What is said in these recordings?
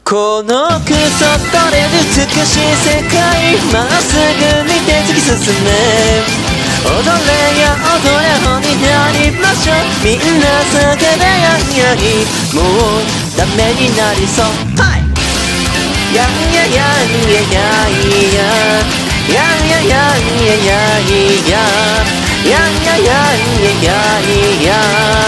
このクソ取れる美しい世界まっすぐ見て突き進め踊れや踊れ本になりましょうみんな叫べやんやりもうダメになりそうやんややんややいややんややんややいややんややんややいや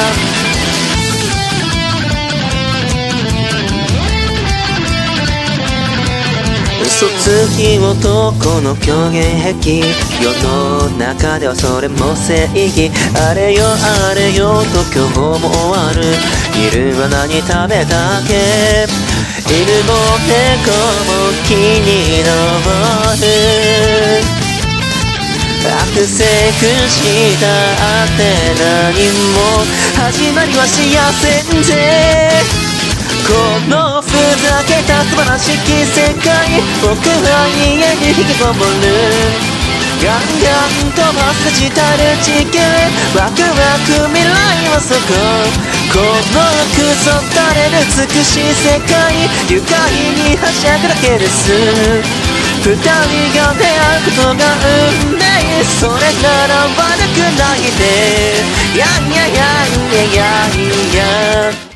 嘘つき男の虚言癖世の中ではそれも正義あれよあれよと今日も終わる昼は何食べたっけ犬も猫も木に登る悪せくしたって何も始まりは幸せんぜこのふざけた素晴らしき世界僕は家に引きこもるガンガン飛ばすデジタル地球ワクワク未来はそここのクソ垂れる美しい世界愉快にはしゃぐだけです二人が出会うことが運命それなら悪くないでやんややんややんや